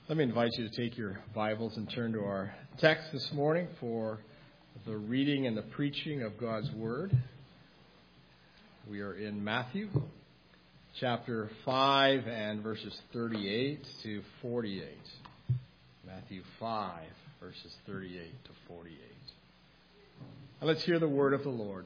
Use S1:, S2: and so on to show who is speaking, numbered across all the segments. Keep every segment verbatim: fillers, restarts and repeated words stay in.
S1: Let me invite you to take your Bibles and turn to our text this morning for the reading and the preaching of God's Word. We are in Matthew chapter five and verses thirty-eight to forty-eight. Matthew five, verses thirty-eight to forty-eight. And let's hear the word of the Lord.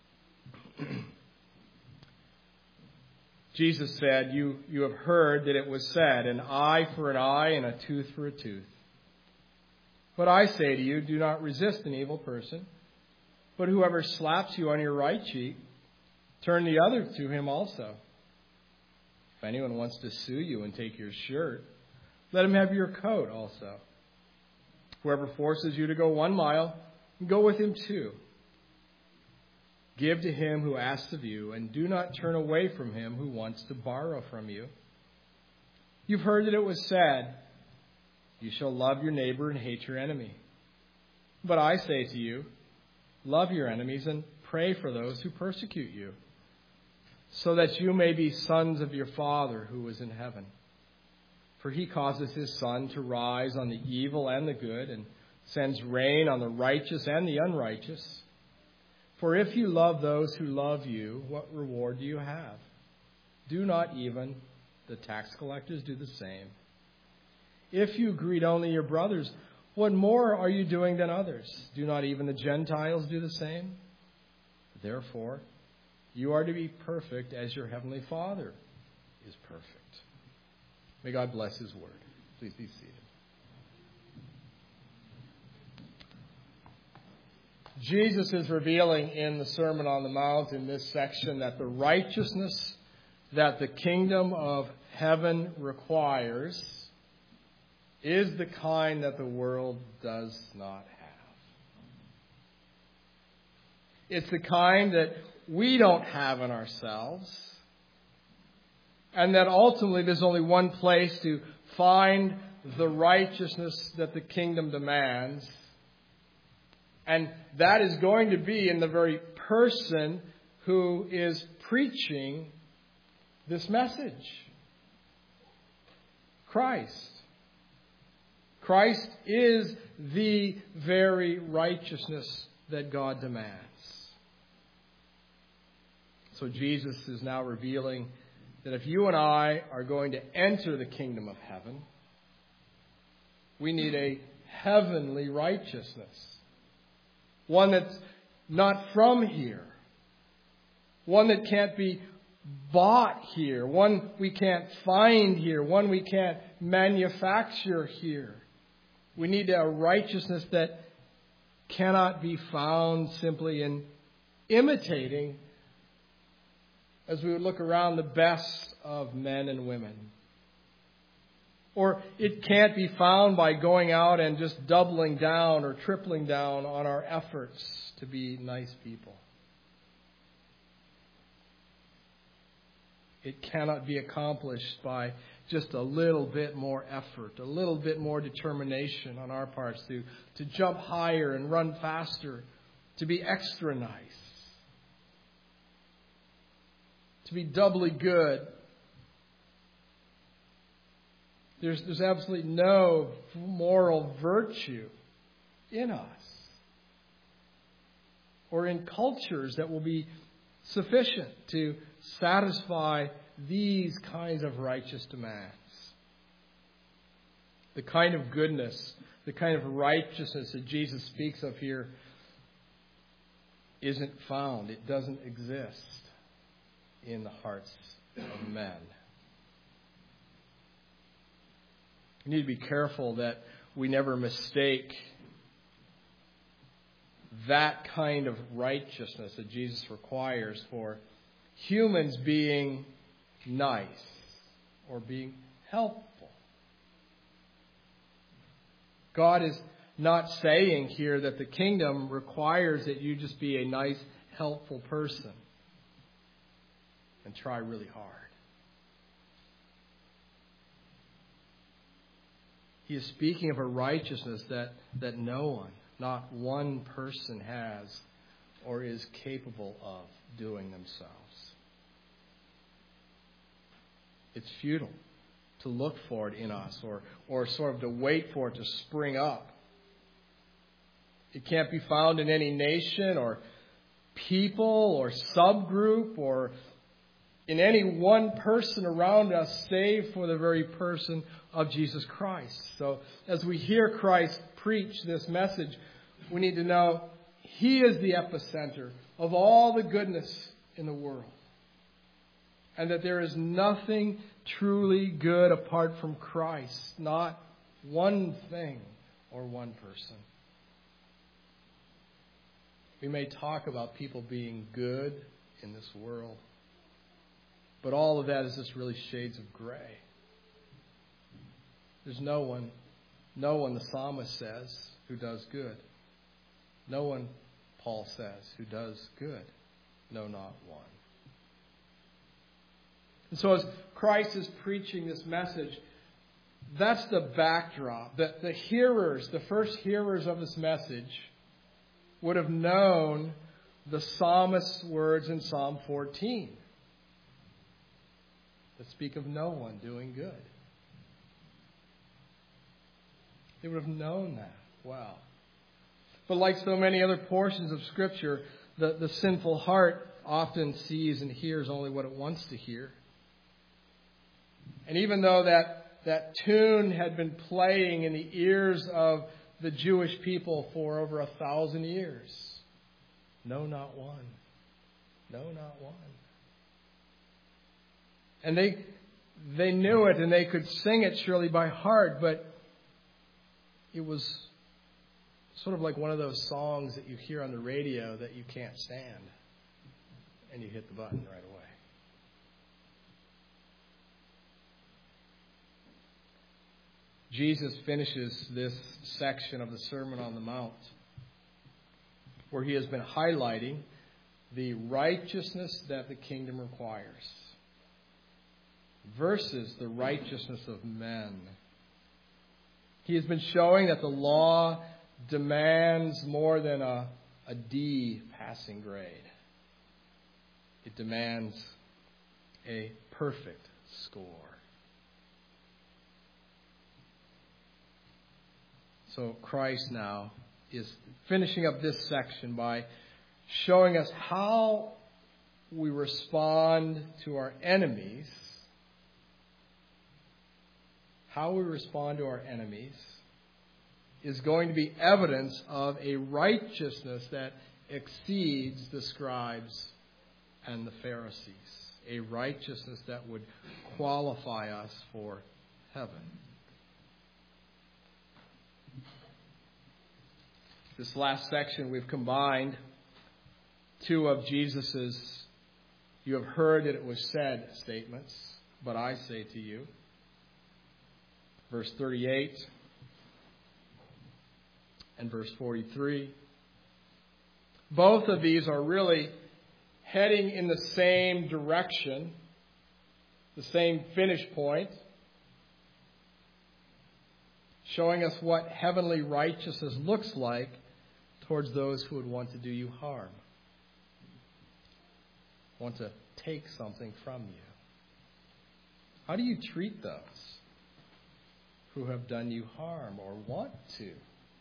S1: Jesus said, you, you have heard that it was said, an eye for an eye and a tooth for a tooth. But I say to you, do not resist an evil person, but whoever slaps you on your right cheek, turn the other to him also. If anyone wants to sue you and take your shirt, let him have your coat also. Whoever forces you to go one mile, go with him two. Give to him who asks of you, and do not turn away from him who wants to borrow from you. You've heard that it was said, you shall love your neighbor and hate your enemy. But I say to you, love your enemies and pray for those who persecute you, so that you may be sons of your Father who is in heaven. For he causes his sun to rise on the evil and the good, and sends rain on the righteous and the unrighteous. For if you love those who love you, what reward do you have? Do not even the tax collectors do the same? If you greet only your brothers, what more are you doing than others? Do not even the Gentiles do the same? Therefore, you are to be perfect as your heavenly Father is perfect. May God bless his word. Please be seated. Jesus is revealing in the Sermon on the Mount in this section that the righteousness that the kingdom of heaven requires is the kind that the world does not have. It's the kind that we don't have in ourselves, and that ultimately there's only one place to find the righteousness that the kingdom demands. And that is going to be in the very person who is preaching this message. Christ. Christ is the very righteousness that God demands. So Jesus is now revealing that if you and I are going to enter the kingdom of heaven, we need a heavenly righteousness. One that's not from here. One that can't be bought here. One we can't find here. One we can't manufacture here. We need a righteousness that cannot be found simply in imitating, as we would look around, the best of men and women. Or it can't be found by going out and just doubling down or tripling down on our efforts to be nice people. It cannot be accomplished by just a little bit more effort, a little bit more determination on our parts to, to jump higher and run faster, to be extra nice, to be doubly good. There's, there's absolutely no moral virtue in us or in cultures that will be sufficient to satisfy these kinds of righteous demands. The kind of goodness, the kind of righteousness that Jesus speaks of here isn't found. It doesn't exist in the hearts of men. We need to be careful that we never mistake that kind of righteousness that Jesus requires for humans being nice or being helpful. God is not saying here that the kingdom requires that you just be a nice, helpful person and try really hard. He is speaking of a righteousness that, that no one, not one person has or is capable of doing themselves. It's futile. to look for it in us or, or sort of to wait for it to spring up. It can't be found in any nation or people or subgroup or in any one person around us save for the very person of Jesus Christ. So as we hear Christ preach this message, we need to know He is the epicenter of all the goodness in the world. And that there is nothing truly good apart from Christ. Not one thing or one person. We may talk about people being good in this world. But all of that is just really shades of gray. There's no one, no one, the psalmist says, who does good. No one, Paul says, who does good. No, not one. And so as Christ is preaching this message, that's the backdrop. The, the hearers, the first hearers of this message would have known the psalmist's words in Psalm fourteen. That speak of no one doing good. They would have known that well. But like so many other portions of Scripture, the, the sinful heart often sees and hears only what it wants to hear. And even though that, that tune had been playing in the ears of the Jewish people for over a thousand years, no, not one. No, not one. And they they knew it and they could sing it surely by heart, but it was sort of like one of those songs that you hear on the radio that you can't stand. And you hit the button right away. Jesus finishes this section of the Sermon on the Mount where he has been highlighting the righteousness that the kingdom requires versus the righteousness of men. He has been showing that the law demands more than a, a D passing grade. It demands a perfect score. So Christ now is finishing up this section by showing us how we respond to our enemies. How we respond to our enemies is going to be evidence of a righteousness that exceeds the scribes and the Pharisees. A righteousness that would qualify us for heaven. This last section we've combined two of Jesus's "you have heard that it was said" statements, but I say to you. Verse thirty-eight and verse forty-three. Both of these are really heading in the same direction, the same finish point, showing us what heavenly righteousness looks like towards those who would want to do you harm, want to take something from you. How do you treat those who have done you harm or want to?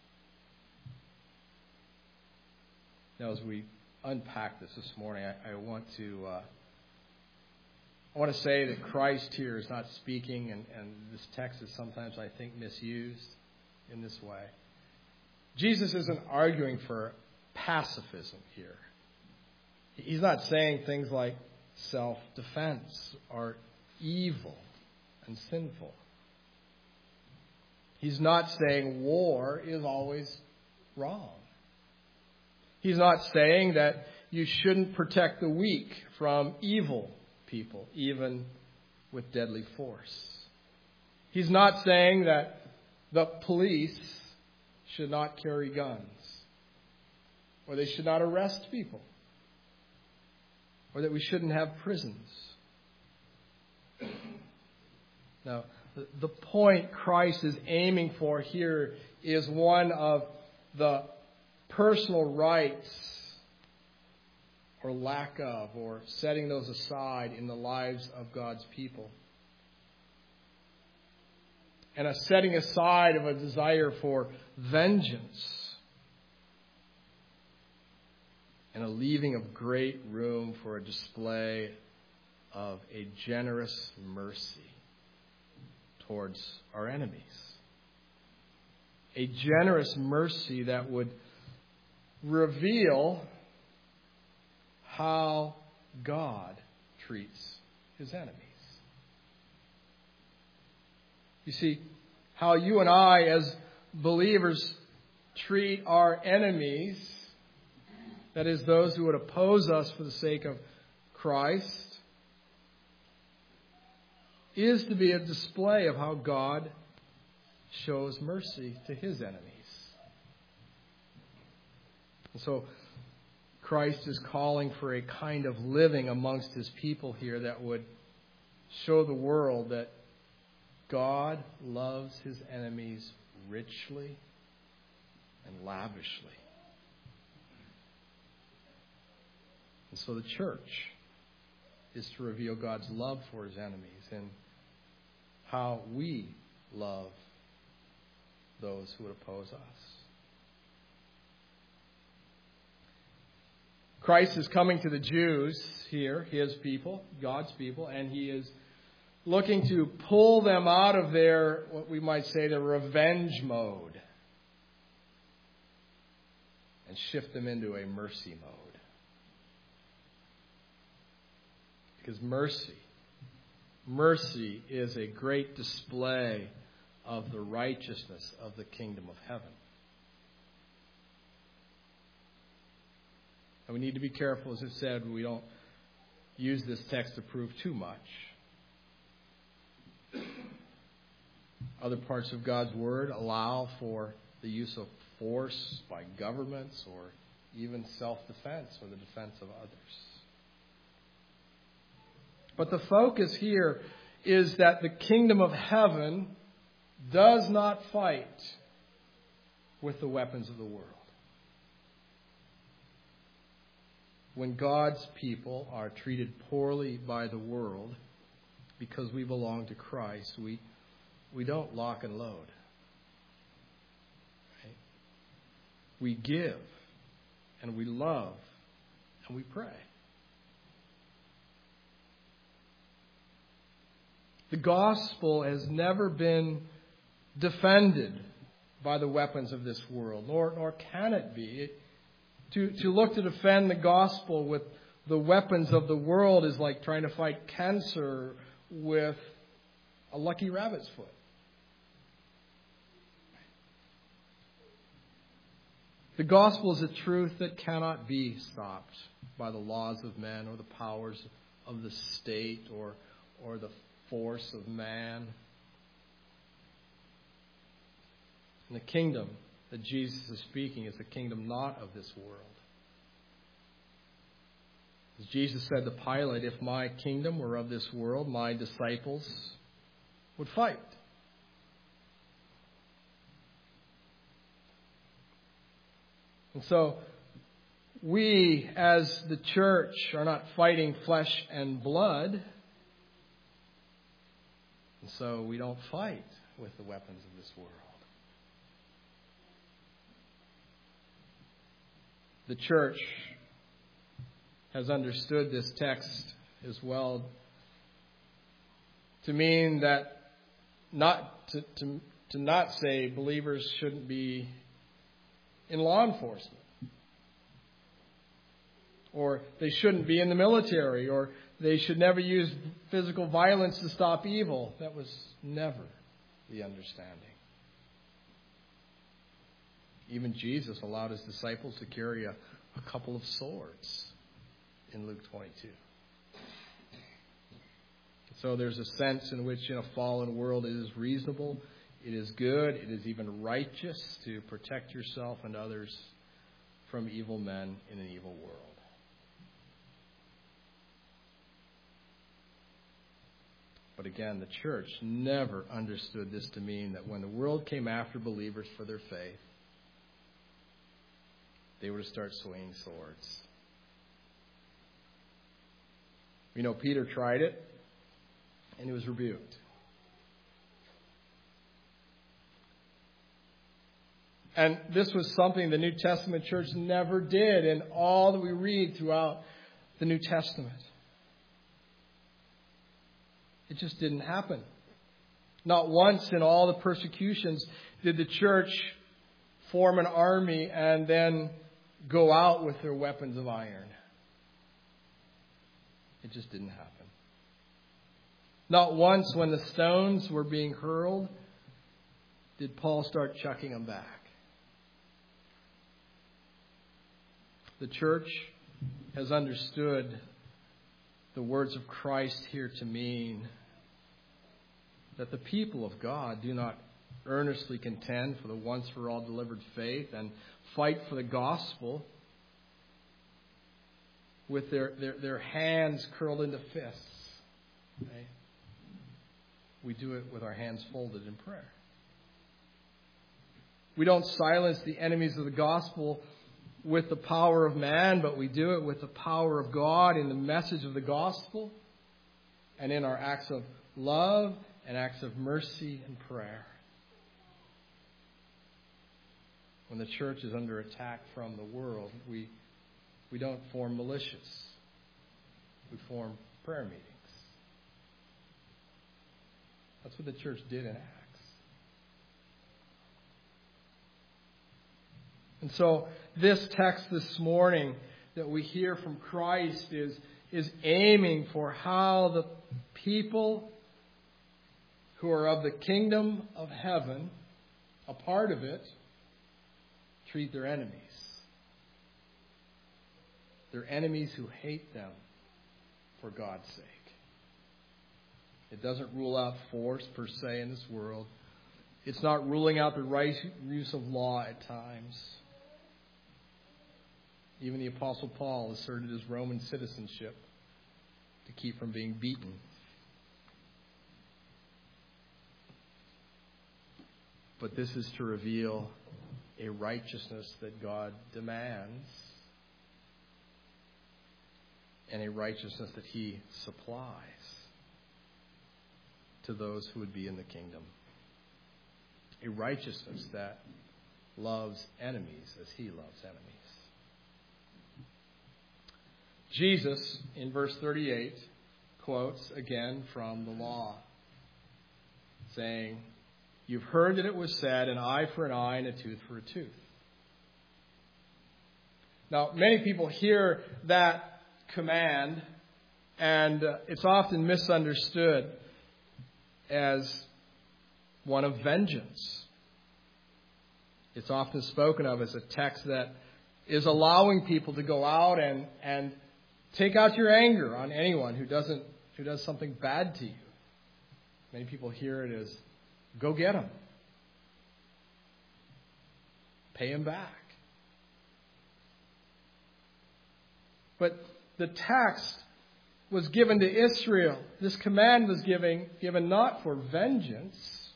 S1: Now, as we unpack this this morning, I, I want to uh, I want to say that Christ here is not speaking, and, and this text is sometimes, I think, misused in this way. Jesus isn't arguing for pacifism here. He's not saying things like self-defense are evil and sinful. He's not saying war is always wrong. He's not saying that you shouldn't protect the weak from evil people, even with deadly force. He's not saying that the police should not carry guns, or they should not arrest people, or that we shouldn't have prisons. Now, the point Christ is aiming for here is one of the personal rights or lack of, or setting those aside in the lives of God's people. and a setting aside of a desire for vengeance, and a leaving of great room for a display of a generous mercy towards our enemies. A generous mercy that would reveal how God treats his enemies. You see, how you and I as believers treat our enemies, that is, those who would oppose us for the sake of Christ, is to be a display of how God shows mercy to his enemies. And so Christ is calling for a kind of living amongst his people here that would show the world that God loves his enemies richly and lavishly. And so the church is to reveal God's love for his enemies and how we love those who would oppose us. Christ is coming to the Jews here, his people, God's people, and he is looking to pull them out of their, what we might say, their revenge mode and shift them into a mercy mode. Because mercy, mercy is a great display of the righteousness of the kingdom of heaven. And we need to be careful, as I said, we don't use this text to prove too much. Other parts of God's Word allow for the use of force by governments or even self-defense or the defense of others. But the focus here is that the kingdom of heaven does not fight with the weapons of the world. When God's people are treated poorly by the world because we belong to Christ, we we don't lock and load. Right? We give and we love and we pray. The gospel has never been defended by the weapons of this world, nor, nor can it be. It, to, to look to defend the gospel with the weapons of the world is like trying to fight cancer with a lucky rabbit's foot. The gospel is a truth that cannot be stopped by the laws of men or the powers of the state or, or the force of man. And the kingdom that Jesus is speaking is the kingdom not of this world. As Jesus said to Pilate, if my kingdom were of this world, my disciples would fight. And so, we as the church are not fighting flesh and blood. And so we don't fight with the weapons of this world. The church has understood this text as well to mean that not to, to, to not say believers shouldn't be in law enforcement, or they shouldn't be in the military, or they should never use physical violence to stop evil. That was never the understanding. Even Jesus allowed his disciples to carry a, a couple of swords in Luke twenty-two. So there's a sense in which in a fallen world it is reasonable, it is good, it is even righteous to protect yourself and others from evil men in an evil world. But again, the church never understood this to mean that when the world came after believers for their faith, they were to start swinging swords. You know, Peter tried it, and he was rebuked. And this was something the New Testament church never did in all that we read throughout the New Testament. It just didn't happen. Not once in all the persecutions did the church form an army and then go out with their weapons of iron. It just didn't happen. Not once when the stones were being hurled did Paul start chucking them back. The church has understood the words of Christ here to mean that the people of God do not earnestly contend for the once-for-all delivered faith and fight for the gospel with their, their, their hands curled into fists. Okay? We do it with our hands folded in prayer. We don't silence the enemies of the gospel with the power of man, but we do it with the power of God in the message of the gospel and in our acts of love and acts of mercy and prayer. When the church is under attack from the world, we we don't form militias. We form prayer meetings. That's what the church did in Acts. And so this text this morning that we hear from Christ is, is aiming for how the people who are of the kingdom of heaven, a part of it, treat their enemies. Their enemies who hate them for God's sake. It doesn't rule out force per se in this world. It's not ruling out the right use of law at times. Even the Apostle Paul asserted his Roman citizenship to keep from being beaten. But this is to reveal a righteousness that God demands and a righteousness that He supplies to those who would be in the kingdom. A righteousness that loves enemies as He loves enemies. Jesus, in verse thirty-eight, quotes again from the law, saying, "You've heard that it was said, an eye for an eye and a tooth for a tooth." Now, many people hear that command, and uh, it's often misunderstood as one of vengeance. It's often spoken of as a text that is allowing people to go out and, and take out your anger on anyone who doesn't who does something bad to you. Many people hear it as, go get him. Pay him back. But the text was given to Israel. This command was given, given not for vengeance,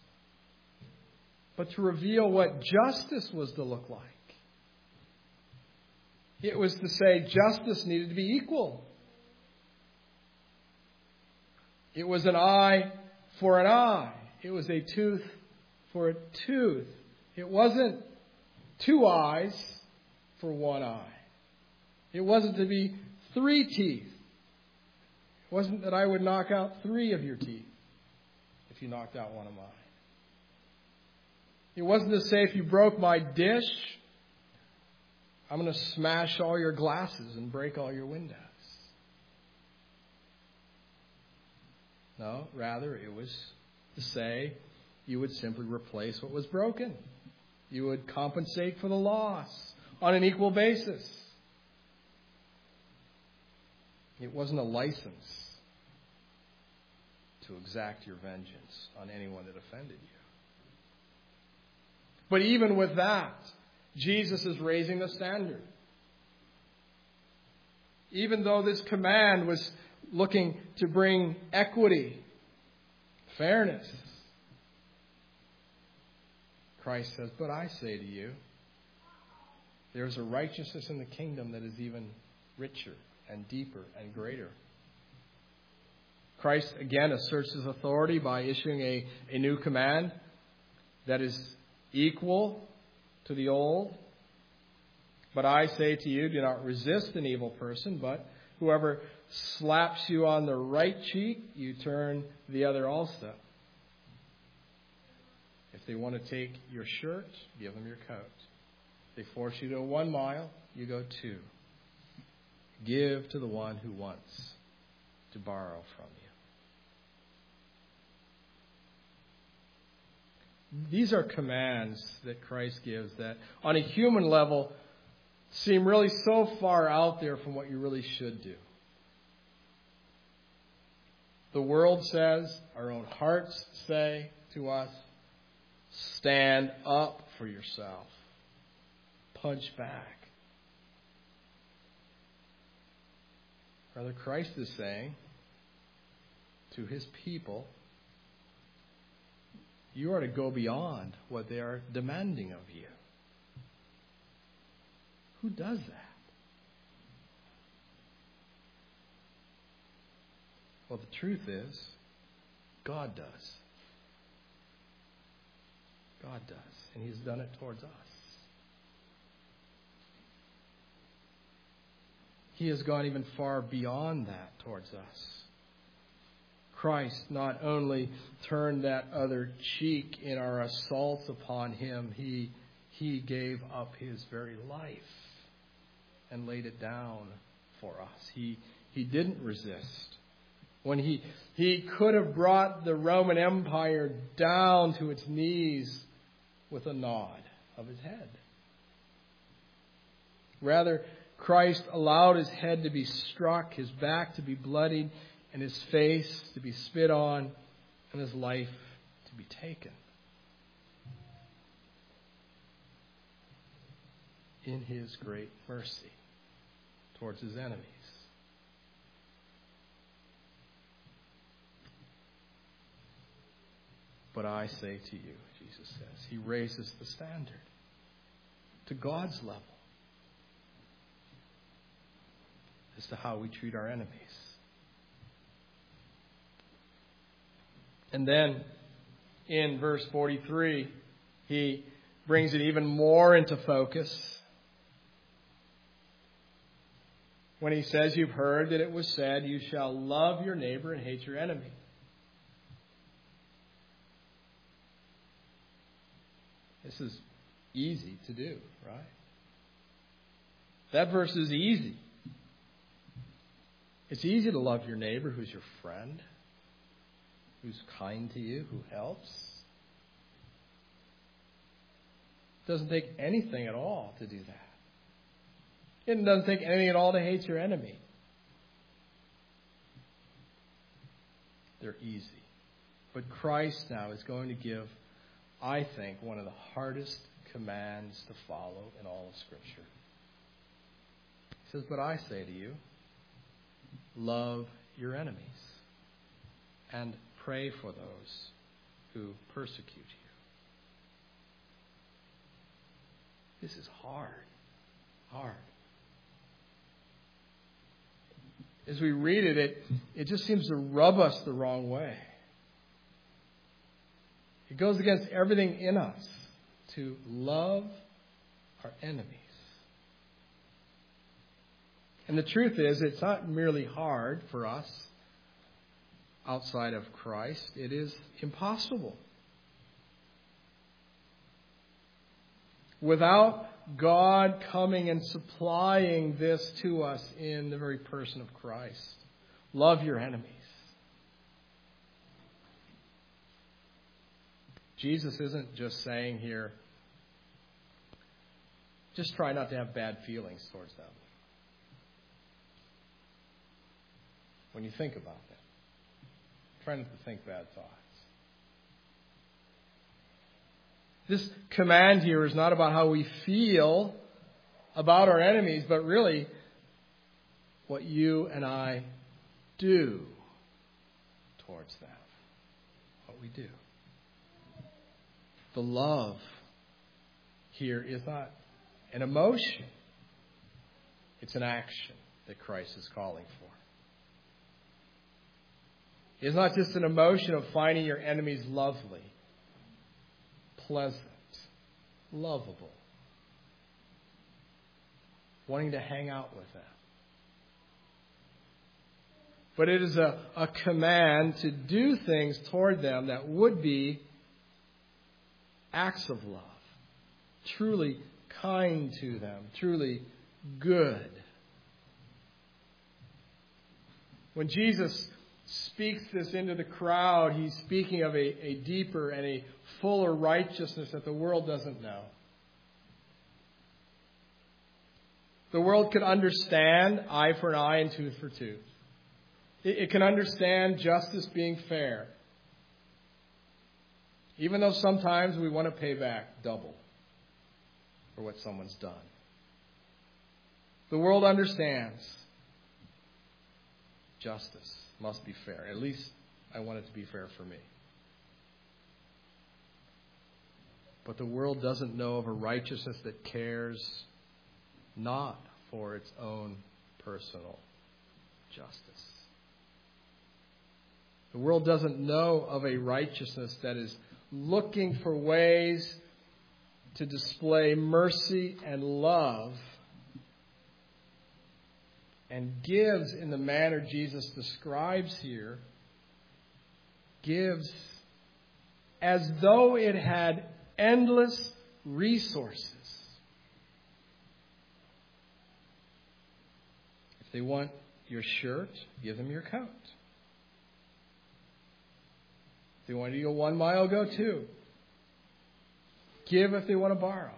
S1: but to reveal what justice was to look like. It was to say justice needed to be equal. It was an eye for an eye. It was a tooth for a tooth. It wasn't two eyes for one eye. It wasn't to be three teeth. It wasn't that I would knock out three of your teeth if you knocked out one of mine. It wasn't to say if you broke my dish, I'm going to smash all your glasses and break all your windows. No, rather it was to say you would simply replace what was broken. You would compensate for the loss on an equal basis. It wasn't a license to exact your vengeance on anyone that offended you. But even with that, Jesus is raising the standard. Even though this command was looking to bring equity, fairness, Christ says, but I say to you, there is a righteousness in the kingdom that is even richer and deeper and greater. Christ again asserts His authority by issuing a, a new command that is equal to the old. But I say to you, do not resist an evil person, but whoever slaps you on the right cheek, you turn the other also. If they want to take your shirt, give them your coat. If they force you to go one mile, you go two. Give to the one who wants to borrow from you. These are commands that Christ gives that, on a human level, seem really so far out there from what you really should do. The world says, our own hearts say to us, stand up for yourself. Punch back. Rather, Christ is saying to his people, you are to go beyond what they are demanding of you. Who does that? Well, the truth is, God does. God does. And he's done it towards us. He has gone even far beyond that towards us. Christ not only turned that other cheek in our assaults upon him, he, he gave up his very life and laid it down for us. He, he didn't resist. When he, he could have brought the Roman Empire down to its knees with a nod of his head. Rather, Christ allowed his head to be struck, his back to be bloodied, and his face to be spit on, and his life to be taken. In his great mercy towards his enemies. But I say to you, Jesus says, he raises the standard to God's level as to how we treat our enemies. And then in verse forty-three, he brings it even more into focus when he says, you've heard that it was said, you shall love your neighbor and hate your enemy. This is easy to do, right? That verse is easy. It's easy to love your neighbor who's your friend, who's kind to you, who helps. It doesn't take anything at all to do that. It doesn't take anything at all to hate your enemy. They're easy. But Christ now is going to give, I think, one of the hardest commands to follow in all of Scripture. He says, but I say to you, love your enemies and pray for those who persecute you. This is hard. Hard. As we read it, it, it just seems to rub us the wrong way. It goes against everything in us to love our enemies. And the truth is, it's not merely hard for us outside of Christ. It is impossible. Without God coming and supplying this to us in the very person of Christ. Love your enemies. Jesus isn't just saying here, just try not to have bad feelings towards them. When you think about that, try not to think bad thoughts. This command here is not about how we feel about our enemies, but really what you and I do towards them. What we do. The love here is not an emotion. It's an action that Christ is calling for. It's not just an emotion of finding your enemies lovely, pleasant, lovable, wanting to hang out with them. But it is a, a command to do things toward them that would be acts of love, truly kind to them, truly good. When Jesus speaks this into the crowd, he's speaking of a, a deeper and a fuller righteousness that the world doesn't know. The world can understand eye for an eye and tooth for tooth. It, it can understand justice being fair, even though sometimes we want to pay back double for what someone's done. The world understands justice must be fair. At least I want it to be fair for me. But the world doesn't know of a righteousness that cares not for its own personal justice. The world doesn't know of a righteousness that is looking for ways to display mercy and love and gives in the manner Jesus describes here, gives as though it had endless resources. If they want your shirt, give them your coat. If they want you to go one mile, go two. Give if they want to borrow.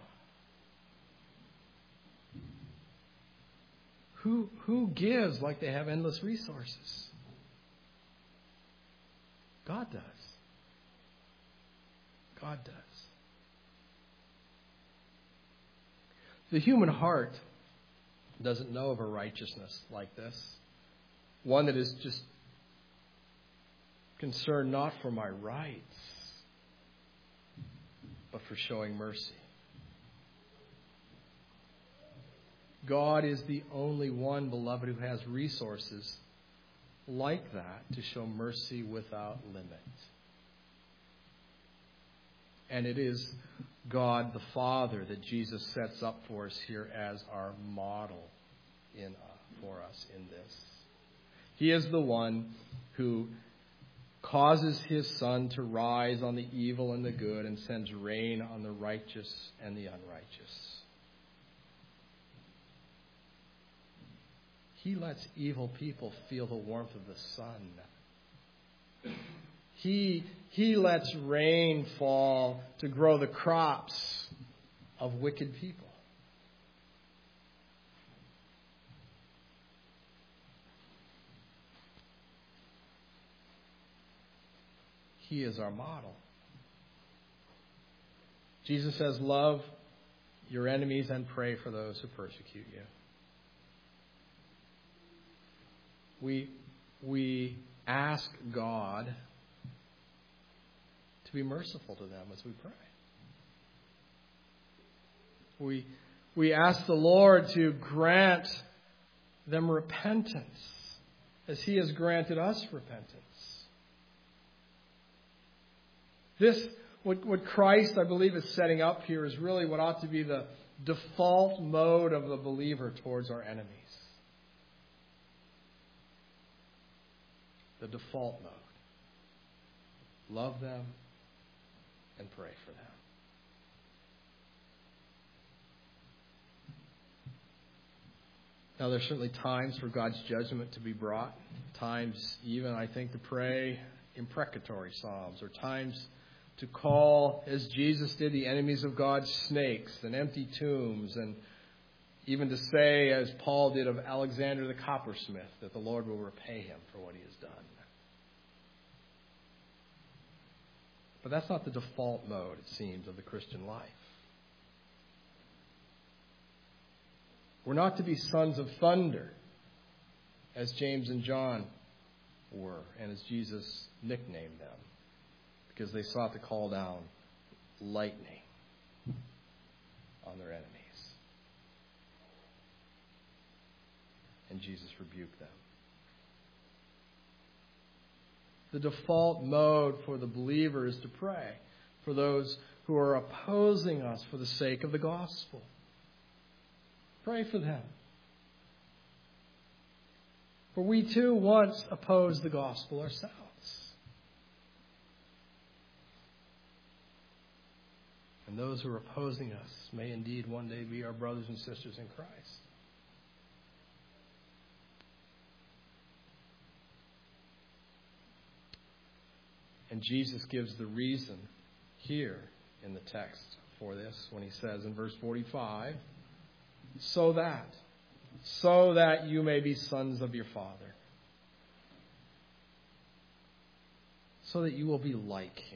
S1: Who, who gives like they have endless resources? God does. God does. The human heart doesn't know of a righteousness like this. One that is just concerned not for my rights, but for showing mercy. God is the only one, beloved, who has resources like that to show mercy without limit. And it is God the Father that Jesus sets up for us here as our model in uh, for us in this. He is the one who causes his sun to rise on the evil and the good and sends rain on the righteous and the unrighteous. He lets evil people feel the warmth of the sun. He, he lets rain fall to grow the crops of wicked people. He is our model. Jesus says, love your enemies and pray for those who persecute you. We, we ask God to be merciful to them as we pray. We, we ask the Lord to grant them repentance as He has granted us repentance. This, what, what Christ, I believe, is setting up here is really what ought to be the default mode of the believer towards our enemies. The default mode. Love them and pray for them. Now, there's certainly times for God's judgment to be brought. Times even, I think, to pray imprecatory psalms. Or times to call, as Jesus did, the enemies of God snakes and empty tombs. And even to say, as Paul did of Alexander the coppersmith, that the Lord will repay him for what he has done. But that's not the default mode, it seems, of the Christian life. We're not to be sons of thunder, as James and John were, and as Jesus nicknamed them, because they sought to call down lightning on their enemies. And Jesus rebuked them. The default mode for the believer is to pray for those who are opposing us for the sake of the gospel. Pray for them. For we too once opposed the gospel ourselves. And those who are opposing us may indeed one day be our brothers and sisters in Christ. And Jesus gives the reason here in the text for this when he says in verse forty-five, so that, so that you may be sons of your Father. So that you will be like him.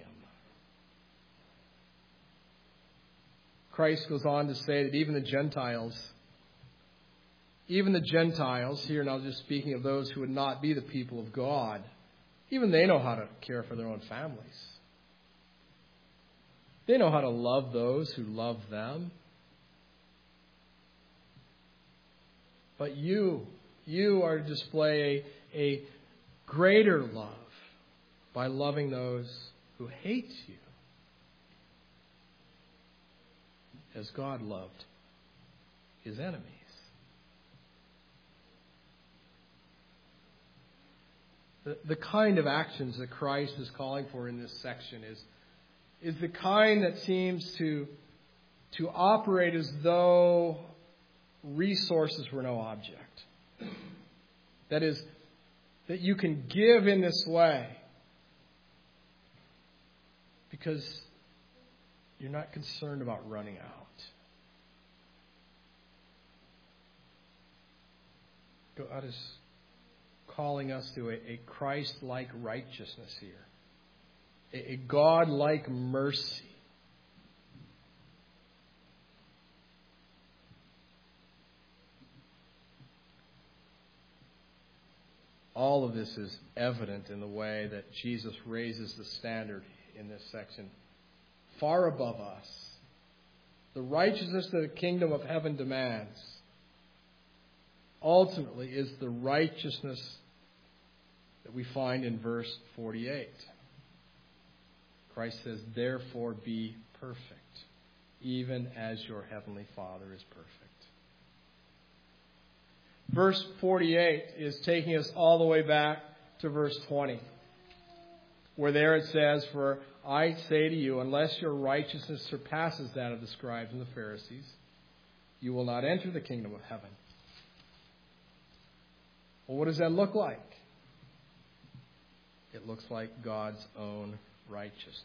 S1: Christ goes on to say that even the Gentiles, even the Gentiles, here now just speaking of those who would not be the people of God, even they know how to care for their own families. They know how to love those who love them. But you, you are to display a, a greater love by loving those who hate you, as God loved his enemies. The, the kind of actions that Christ is calling for in this section is, is the kind that seems to, to operate as though resources were no object. That is, that you can give in this way because you're not concerned about running out. God is calling us to a, a Christ-like righteousness here. A, a God-like mercy. All of this is evident in the way that Jesus raises the standard in this section far above us. The righteousness that the kingdom of heaven demands ultimately is the righteousness that we find in verse forty-eight. Christ says, therefore be perfect, even as your heavenly Father is perfect. Verse forty-eight is taking us all the way back to verse twenty, where there it says, for I say to you, unless your righteousness surpasses that of the scribes and the Pharisees, you will not enter the kingdom of heaven. Well, what does that look like? It looks like God's own righteousness.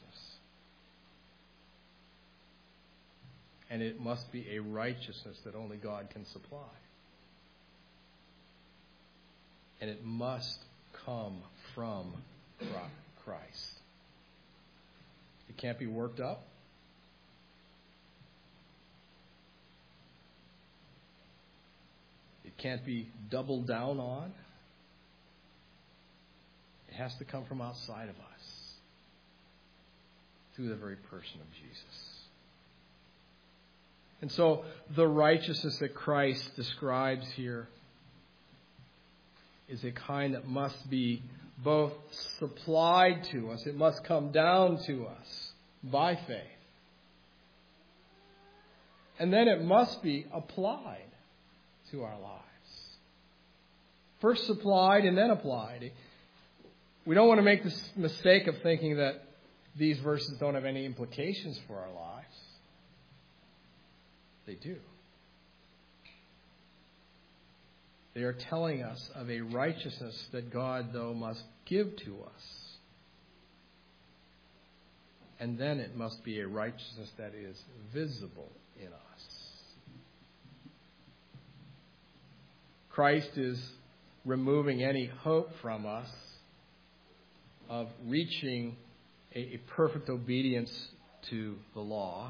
S1: And it must be a righteousness that only God can supply. And it must come from Christ. It can't be worked up. It can't be doubled down on. It has to come from outside of us through the very person of Jesus. And so the righteousness that Christ describes here is a kind that must be both supplied to us, it must come down to us by faith. And then it must be applied to our lives. First supplied and then applied. We don't want to make this mistake of thinking that these verses don't have any implications for our lives. They do. They are telling us of a righteousness that God, though, must give to us. And then it must be a righteousness that is visible in us. Christ is removing any hope from us of reaching a, a perfect obedience to the law.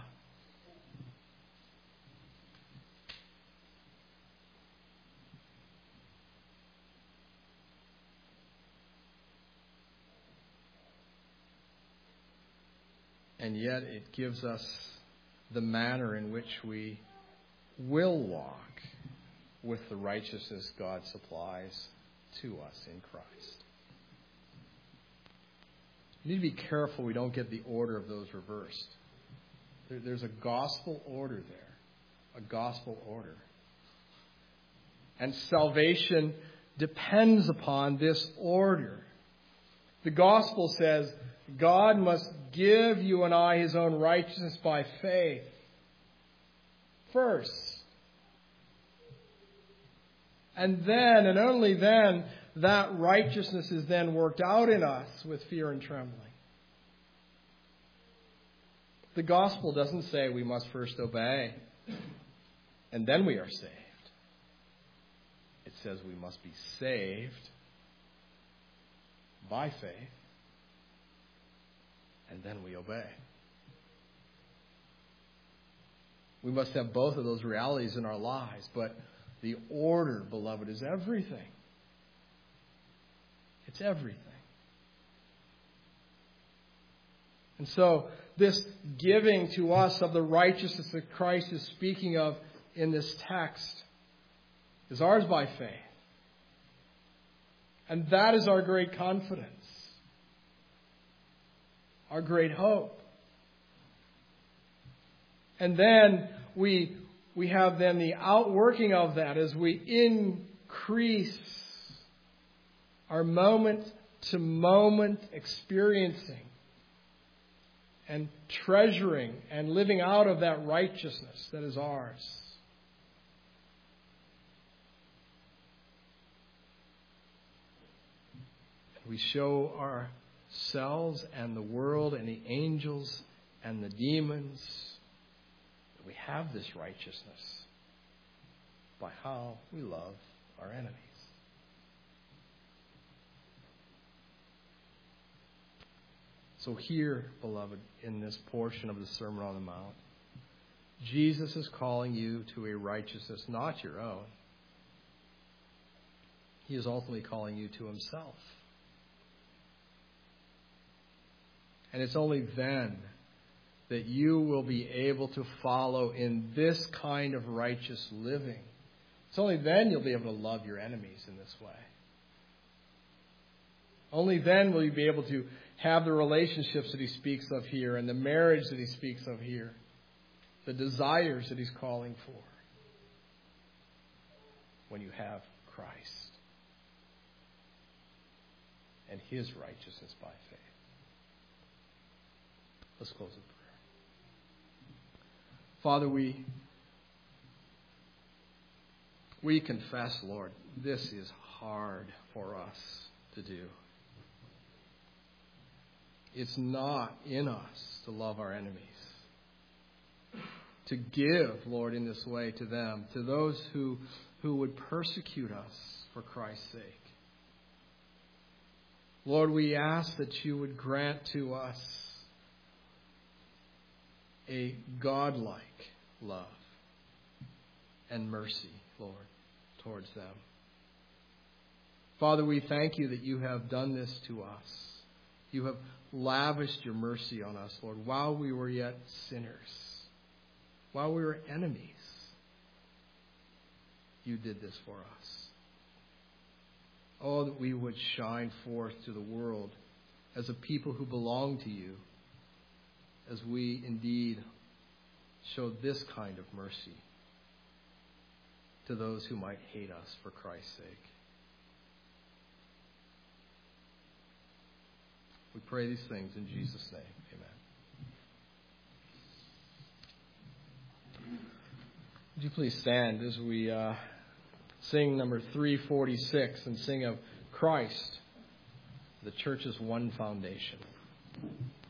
S1: And yet it gives us the manner in which we will walk with the righteousness God supplies to us in Christ. We need to be careful we don't get the order of those reversed. There, there's a gospel order there. A gospel order. And salvation depends upon this order. The gospel says God must give you and I His own righteousness by faith first. And then, and only then, that righteousness is then worked out in us with fear and trembling. The gospel doesn't say we must first obey and then we are saved. It says we must be saved by faith and then we obey. We must have both of those realities in our lives, but the order, beloved, is everything. It's everything. And so, this giving to us of the righteousness that Christ is speaking of in this text is ours by faith. And that is our great confidence, our great hope. And then we we have then the outworking of that as we increase our moment-to-moment experiencing and treasuring and living out of that righteousness that is ours. We show ourselves and the world and the angels and the demons that we have this righteousness by how we love our enemies. So here, beloved, in this portion of the Sermon on the Mount, Jesus is calling you to a righteousness not your own. He is ultimately calling you to Himself. And it's only then that you will be able to follow in this kind of righteous living. It's only then you'll be able to love your enemies in this way. Only then will you be able to have the relationships that He speaks of here and the marriage that He speaks of here, the desires that He's calling for, when you have Christ and His righteousness by faith. Let's close with prayer. Father, we we confess, Lord, this is hard for us to do. It's not in us to love our enemies. To give, Lord, in this way to them, to those who, who would persecute us for Christ's sake. Lord, we ask that you would grant to us a godlike love and mercy, Lord, towards them. Father, we thank you that you have done this to us. You have lavished your mercy on us, Lord, while we were yet sinners, while we were enemies. You did this for us. Oh, that we would shine forth to the world as a people who belong to you, as we indeed show this kind of mercy to those who might hate us for Christ's sake. We pray these things in Jesus' name. Amen. Would you please stand as we uh, sing number three forty-six and sing of Christ, the church's one foundation.